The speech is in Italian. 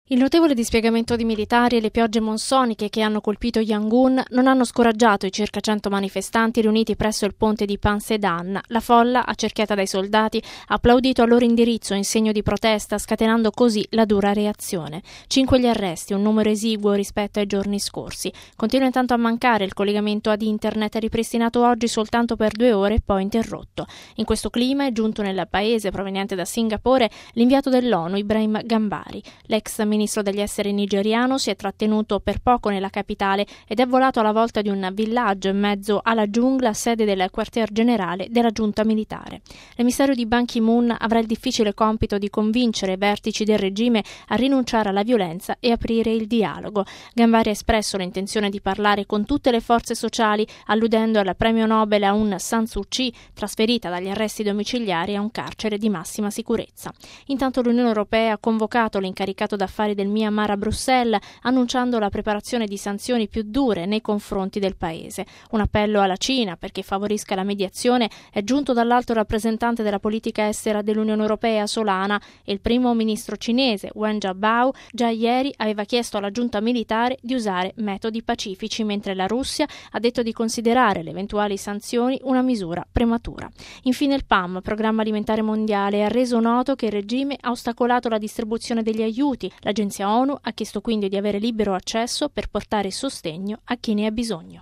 Il notevole dispiegamento di militari e le piogge monsoniche che hanno colpito Yangon non hanno scoraggiato i circa 100 manifestanti riuniti presso il ponte di Pansedan. La folla, accerchiata dai soldati, ha applaudito al loro indirizzo in segno di protesta, scatenando così la dura reazione. 5 gli arresti, un numero esiguo rispetto ai giorni scorsi. Continua intanto a mancare il collegamento ad internet, ripristinato oggi soltanto per 2 ore e poi interrotto. In questo clima è giunto nel paese, proveniente da Singapore, l'inviato dell'ONU, Ibrahim Gambari. L'ex ministro degli esteri nigeriano si è trattenuto per poco nella capitale ed è volato alla volta di un villaggio in mezzo alla giungla, sede del quartier generale della giunta militare. L'emissario di Ban Ki-moon avrà il difficile compito di convincere i vertici del regime a rinunciare alla violenza e aprire il dialogo. Gambari ha espresso l'intenzione di parlare con tutte le forze sociali, alludendo al premio Nobel Aung San Suu Kyi, trasferita dagli arresti domiciliari a un carcere di massima sicurezza. Intanto l'Unione Europea ha convocato l'incaricato d'affari del Myanmar a Bruxelles, annunciando la preparazione di sanzioni più dure nei confronti del paese. Un appello alla Cina perché favorisca la mediazione è giunto dall'alto rappresentante della politica estera dell'Unione Europea, Solana, e il primo ministro cinese, Wen Jiabao, già ieri aveva chiesto alla giunta militare di usare metodi pacifici, mentre la Russia ha detto di considerare le eventuali sanzioni una misura prematura. Infine il PAM, Programma Alimentare Mondiale, ha reso noto che il regime ha ostacolato la distribuzione degli aiuti. L'agenzia ONU ha chiesto quindi di avere libero accesso per portare sostegno a chi ne ha bisogno.